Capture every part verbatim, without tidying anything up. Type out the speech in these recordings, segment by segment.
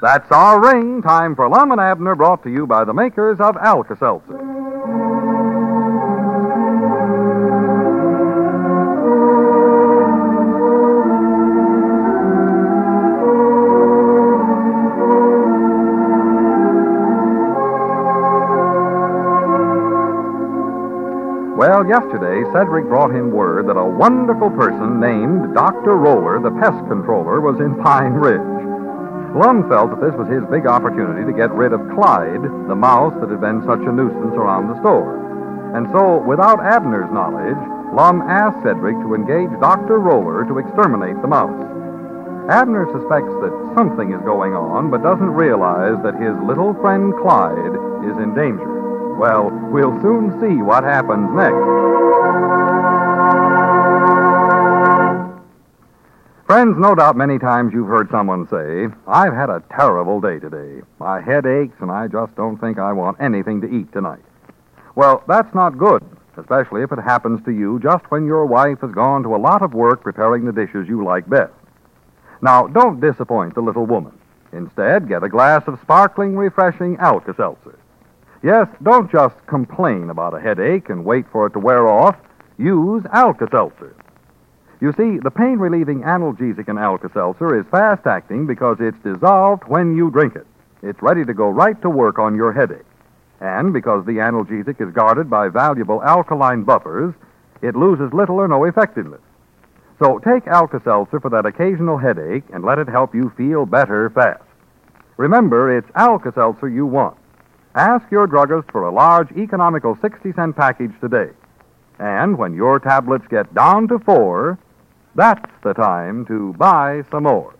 That's our ring. Time for Lum and Abner, brought to you by the makers of Alka-Seltzer. Well, yesterday, Cedric brought him word that a wonderful person named Doctor Roller, the pest controller, was in Pine Ridge. Lum felt that this was his big opportunity to get rid of Clyde, the mouse that had been such a nuisance around the store. And so, without Abner's knowledge, Lum asked Cedric to engage Doctor Roller to exterminate the mouse. Abner suspects that something is going on, but doesn't realize that his little friend Clyde is in danger. Well, we'll soon see what happens next. Friends, no doubt many times you've heard someone say, I've had a terrible day today. My head aches and I just don't think I want anything to eat tonight. Well, that's not good, especially if it happens to you just when your wife has gone to a lot of work preparing the dishes you like best. Now, don't disappoint the little woman. Instead, get a glass of sparkling, refreshing Alka-Seltzer. Yes, don't just complain about a headache and wait for it to wear off. Use Alka-Seltzer. You see, the pain-relieving analgesic in Alka-Seltzer is fast-acting because it's dissolved when you drink it. It's ready to go right to work on your headache. And because the analgesic is guarded by valuable alkaline buffers, it loses little or no effectiveness. So take Alka-Seltzer for that occasional headache and let it help you feel better fast. Remember, it's Alka-Seltzer you want. Ask your druggist for a large, economical sixty-cent package today. And when your tablets get down to four, that's the time to buy some more.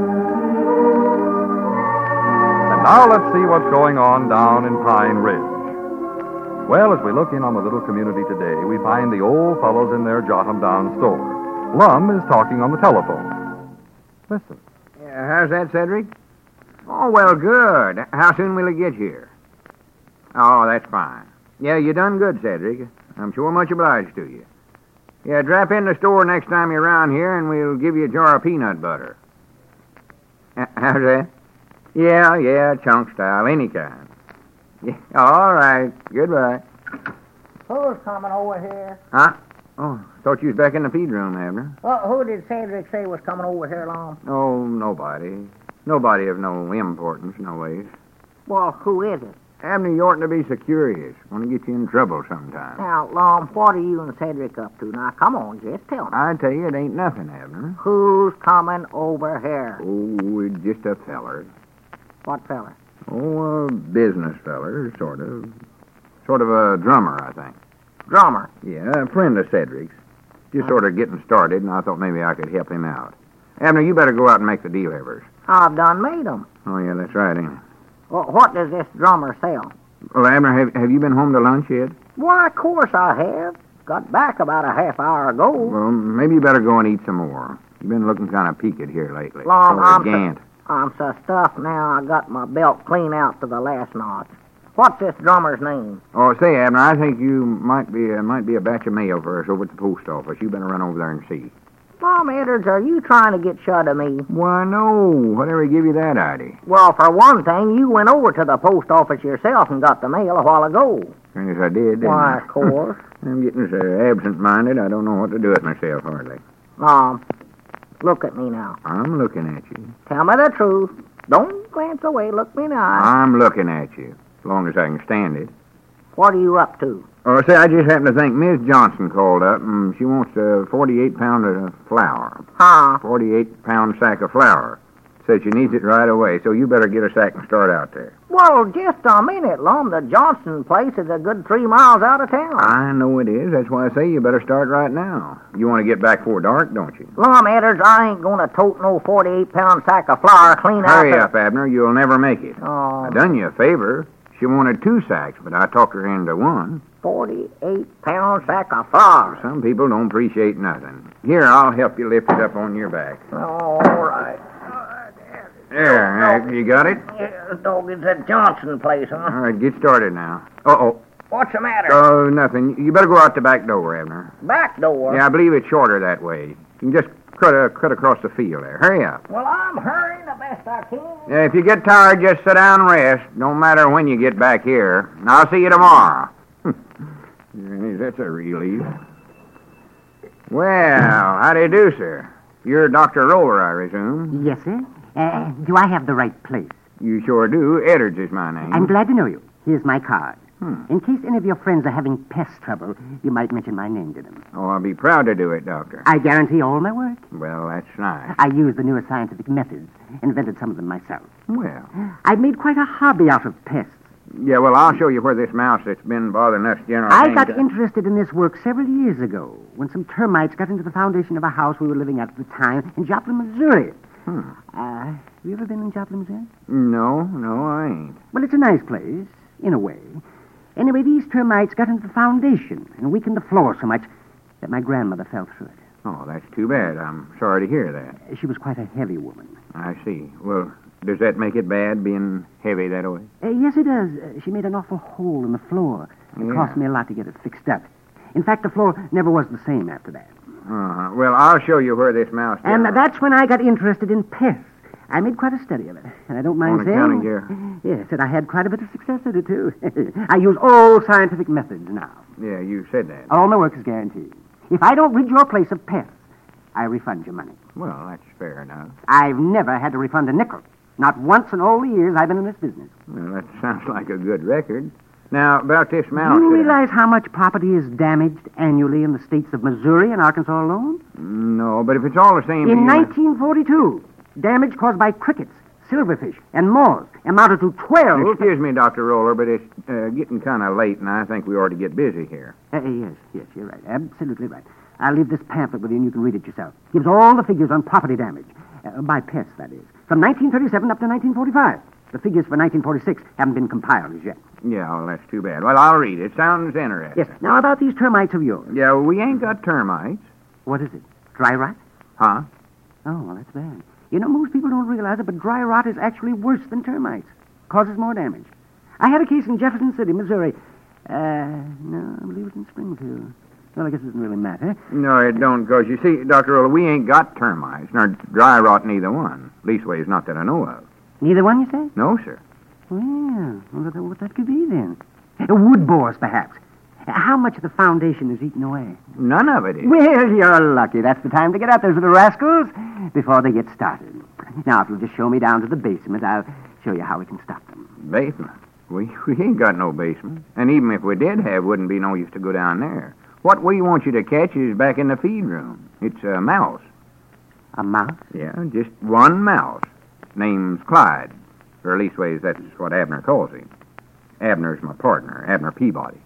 And now let's see what's going on down in Pine Ridge. Well, as we look in on the little community today, we find the old fellows in their Jot-em-Down store. Lum is talking on the telephone. Listen. Yeah, how's that, Cedric? Oh, well, good. How soon will it get here? Oh, that's fine. Yeah, you done good, Cedric. I'm sure much obliged to you. Yeah, drop in the store next time you're around here, and we'll give you a jar of peanut butter. H- how's that? Yeah, yeah, chunk style, any kind. Yeah, all right. Goodbye. Who's coming over here? Huh? Oh, thought you was back in the feed room, Abner. Well, who did Cedric say was coming over here, Lum? Oh, nobody. Nobody of no importance, no ways. Well, who is it? Abner, you oughtn't to be so curious. Want to get you in trouble sometime. Now, Lum, what are you and Cedric up to? Now, come on, just tell me. I tell you, it ain't nothing, Abner. Who's coming over here? Oh, it's just a feller. What fella? Oh, a business feller, sort of. Sort of a drummer, I think. Drummer? Yeah, a friend of Cedric's. Just sort of getting started, and I thought maybe I could help him out. Abner, you better go out and make the delivers. I've done made 'em. Oh, yeah, that's right, ain't it? Well, what does this drummer sell? Well, Abner, have, have you been home to lunch yet? Why, of course I have. Got back about a half hour ago. Well, maybe you better go and eat some more. You've been looking kind of peaked here lately. Lum, Sort of I'm gant. so, I'm so stuffed now I got my belt clean out to the last notch. What's this drummer's name? Oh, say, Abner, I think you might be uh, might be a batch of mail for us over at the post office. You better run over there and see. Lum Edwards, are you trying to get shut of me? Why, no. Whatever give you that idea? Well, for one thing, you went over to the post office yourself and got the mail a while ago. Yes, I did, didn't Why, I? of course. I'm getting so absent-minded, I don't know what to do with myself, hardly. Lum, look at me now. I'm looking at you. Tell me the truth. Don't glance away. Look me now. I'm looking at you, as long as I can stand it. What are you up to? Oh, say, I just happened to think Miss Johnson called up, and she wants a forty-eight pound of flour. Huh? forty-eight pound sack of flour. Said she needs it right away, so you better get a sack and start out there. Well, just a minute, Lum. The Johnson place is a good three miles out of town. I know it is. That's why I say you better start right now. You want to get back before dark, don't you? Lum Edwards, I ain't going to tote no forty-eight pound sack of flour clean out Hurry the... up, Abner. You'll never make it. Oh, I done you a favor. She wanted two sacks, but I talked her into one. forty-eight pound sack of flour. Some people don't appreciate nothing. Here, I'll help you lift it up on your back. All right. There, uh, you got it? Yeah, dog, it's that Johnson place, huh? All right, get started now. Uh-oh. What's the matter? Oh, nothing. You better go out the back door, Abner. Back door? Yeah, I believe it's shorter that way. You can just cut, uh, cut across the field there. Hurry up. Well, I'm hurrying the best I can. Yeah, if you get tired, just sit down and rest. Don't matter when you get back here. And I'll see you tomorrow. Yes, that's a relief. Well, how do you do, sir? You're Doctor Roller, I resume. Yes, sir. Uh, do I have the right place? You sure do. Edwards is my name. I'm glad to know you. Here's my card. Hmm. In case any of your friends are having pest trouble, you might mention my name to them. Oh, I'll be proud to do it, Doctor. I guarantee all my work. Well, that's nice. I use the newest scientific methods, invented some of them myself. Well, I've made quite a hobby out of pests. yeah, well, I'll show you where this mouse that's been bothering us general I hangs got out. interested in this work several years ago when some termites got into the foundation of a house we were living at at the time in Joplin, Missouri. Hmm. Uh, have you ever been in Joplin, Missouri? No, no, I ain't. Well, it's a nice place, in a way. Anyway, these termites got into the foundation and weakened the floor so much that my grandmother fell through it. Oh, that's too bad. I'm sorry to hear that. She was quite a heavy woman. I see. Well, does that make it bad, being heavy that way? Uh, yes, it does. Uh, she made an awful hole in the floor. It Yeah. cost me a lot to get it fixed up. In fact, the floor never was the same after that. Uh-huh. Well, I'll show you where this mouse... And general- that's when I got interested in pests. I made quite a study of it, and I don't mind On saying... account of your- Yes, and I had quite a bit of success at it, too. I use all scientific methods now. Yeah, you said that. All my work is guaranteed. If I don't rid your place of pests, I refund your money. Well, that's fair enough. I've never had to refund a nickel. Not once in all the years I've been in this business. Well, that sounds like a good record. Now, about this mouse... Do you uh, realize how much property is damaged annually in the states of Missouri and Arkansas alone? No, but if it's all the same to In you- nineteen forty-two, damage caused by crickets, silverfish, and moths amounted to twelve... Excuse me, Doctor Roller, but it's uh, getting kind of late, and I think we ought to get busy here. Uh, uh, yes, yes, you're right. Absolutely right. I'll leave this pamphlet with you, and you can read it yourself. Gives all the figures on property damage. Uh, by pests, that is. From nineteen thirty-seven up to nineteen forty-five. The figures for nineteen forty-six haven't been compiled as yet. Yeah, well, that's too bad. Well, I'll read it. Sounds interesting. Yes. Now, about these termites of yours. Yeah, well, we ain't got termites. What is it? Dry rot? Huh? Oh, well, that's bad. You know, most people don't realize it, but dry rot is actually worse than termites. Causes more damage. I had a case in Jefferson City, Missouri. Uh, no, I believe it was in Springfield. Well, I guess it doesn't really matter. No, it don't, because you see, Doctor Roller, we ain't got termites, nor dry rot neither one. Leastways, not that I know of. Neither one, you say? No, sir. Well, I wonder what that could be then. Uh, wood borers, perhaps. Uh, How much of the foundation is eaten away? None of it is. Well, you're lucky. That's the time to get out those little rascals before they get started. Now, if you'll just show me down to the basement, I'll show you how we can stop them. Basement? We, we ain't got no basement. And even if we did have, wouldn't be no use to go down there. What we want you to catch is back in the feed room. It's a mouse. A mouse? Yeah, just one mouse. Name's Clyde. Or leastways, that's what Abner calls him. Abner's my partner, Abner Peabody.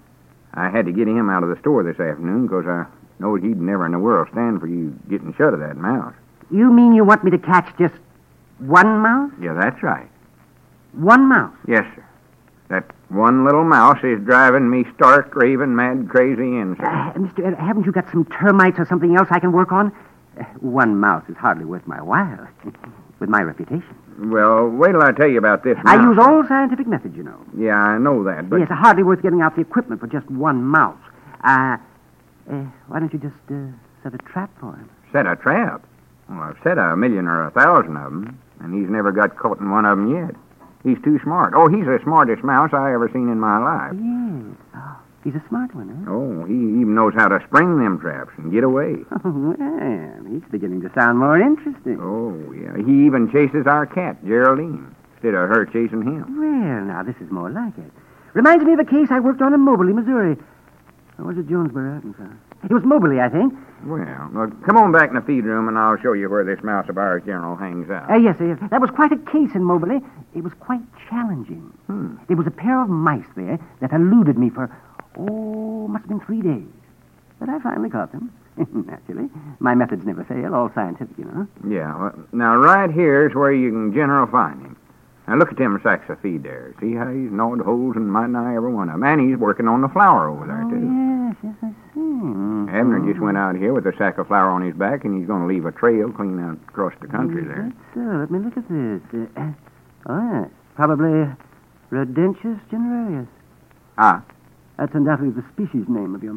I had to get him out of the store this afternoon because I knowed he'd never in the world stand for you getting shut of that mouse. You mean you want me to catch just one mouse? Yeah, that's right. One mouse? Yes, sir. That one little mouse is driving me stark, raving, mad, crazy inside. Uh, Mister Ed, haven't you got some termites or something else I can work on? Uh, one mouse is hardly worth my while, with my reputation. Well, wait till I tell you about this mouse. I use all scientific methods, you know. Yeah, I know that, but... Yes, hardly worth getting out the equipment for just one mouse. Uh, uh why don't you just uh, set a trap for him? Set a trap? Well, I've set a million or a thousand of them, and he's never got caught in one of them yet. He's too smart. Oh, he's the smartest mouse I ever seen in my life. Yes. Oh, he's a smart one, huh? Oh, he even knows how to spring them traps and get away. Oh, well, he's beginning to sound more interesting. Oh, yeah. He even chases our cat, Geraldine, instead of her chasing him. Well, now, this is more like it. Reminds me of a case I worked on in Moberly, Missouri. Or was it Jonesboro, Arkansas? It was Moberly, I think. Well, well, come on back in the feed room, and I'll show you where this mouse of ours, General, hangs out. Uh, yes, yes. That was quite a case in Moberly. It was quite challenging. Hmm. There was a pair of mice there that eluded me for, oh, must have been three days. But I finally caught them. Naturally. My methods never fail, all scientific, you know. Yeah, well, now right here's where you can general find him. Now look at them sacks of feed there. See how he's gnawed holes in might nigh every one of them. And he's working on the flour over there, Oh, too. yes, yes, I see. Mm-hmm. Abner just went out here with a sack of flour on his back, and he's going to leave a trail clean out across the country Is there. that so? Let me look at this. Uh, oh, yes. Probably Rodentius generarius. Ah, That's undoubtedly the species name of your mouse.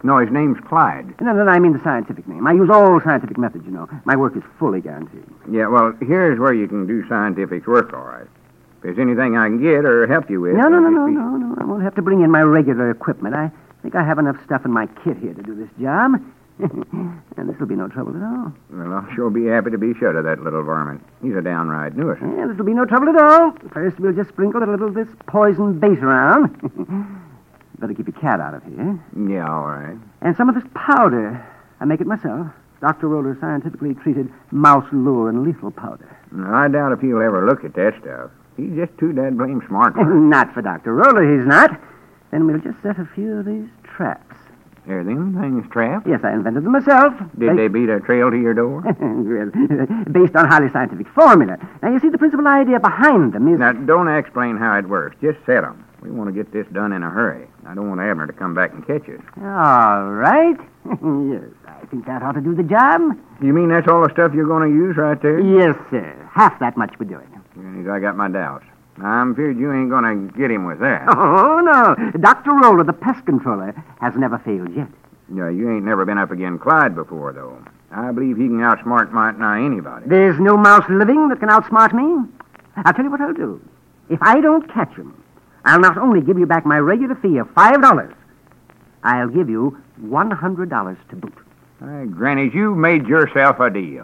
No, his name's Clyde. No, no, no, I mean the scientific name. I use all scientific methods, you know. My work is fully guaranteed. Yeah, well, here's where you can do scientific work, all right. If there's anything I can get or help you with... No, no, I'll no, just no, be- no, no. I won't have to bring in my regular equipment. I think I have enough stuff in my kit here to do this job. And this will be no trouble at all. Well, I'll sure be happy to be shut of that little varmint. He's a downright nuisance. Yeah, this will be no trouble at all. First, we'll just sprinkle a little of this poison base around. Better keep your cat out of here. Yeah, all right. And some of this powder. I make it myself. Doctor Roller's scientifically treated mouse lure and lethal powder. Now, I doubt if he'll ever look at that stuff. He's just too dad blame smart for it. Not for Doctor Roller, he's not. Then we'll just set a few of these traps. Are them things trapped? Yes, I invented them myself. Did they beat a trail to your door? Based on highly scientific formula. Now, you see, the principal idea behind them is... Now, don't explain how it works. Just set them. We want to get this done in a hurry. I don't want Abner to come back and catch us. All right. Yes, I think that ought to do the job. You mean that's all the stuff you're going to use right there? Yes, sir. Half that much we're doing. Yes, I got my doubts. I'm feared you ain't going to get him with that. Oh, no. Doctor Roller, the pest controller, has never failed yet. Yeah, you ain't never been up against Clyde before, though. I believe he can outsmart might nigh anybody. There's no mouse living that can outsmart me. I'll tell you what I'll do. If I don't catch him, I'll not only give you back my regular fee of five dollars, I'll give you one hundred dollars to boot. Hey, Granny, you've made yourself a deal.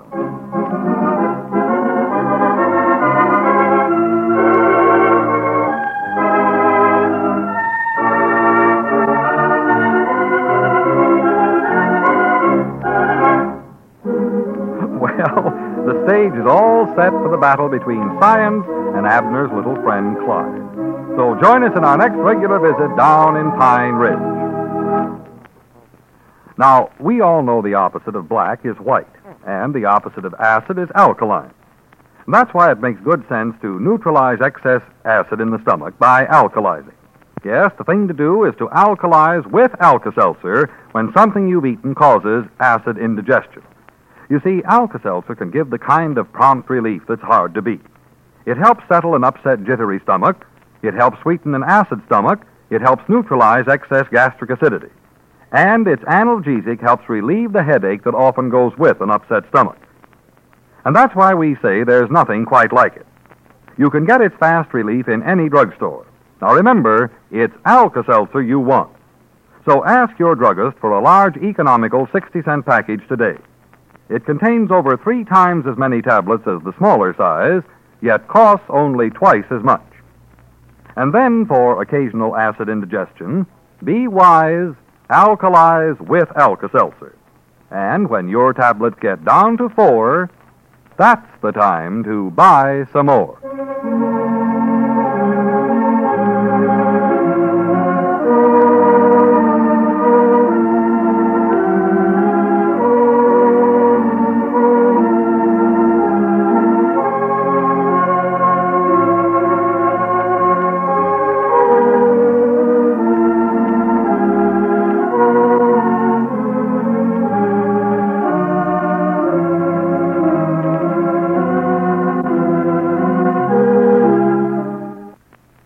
Well, the stage is all set for the battle between Science and Abner's little friend Clyde. So join us in our next regular visit down in Pine Ridge. Now, we all know the opposite of black is white, and the opposite of acid is alkaline. And that's why it makes good sense to neutralize excess acid in the stomach by alkalizing. Yes, the thing to do is to alkalize with Alka-Seltzer when something you've eaten causes acid indigestion. You see, Alka-Seltzer can give the kind of prompt relief that's hard to beat. It helps settle an upset, jittery stomach. It helps sweeten an acid stomach. It helps neutralize excess gastric acidity. And its analgesic helps relieve the headache that often goes with an upset stomach. And that's why we say there's nothing quite like it. You can get its fast relief in any drugstore. Now remember, it's Alka-Seltzer you want. So ask your druggist for a large, economical sixty-cent package today. It contains over three times as many tablets as the smaller size, yet costs only twice as much. And then, for occasional acid indigestion, be wise, alkalize with Alka-Seltzer. And when your tablets get down to four, that's the time to buy some more.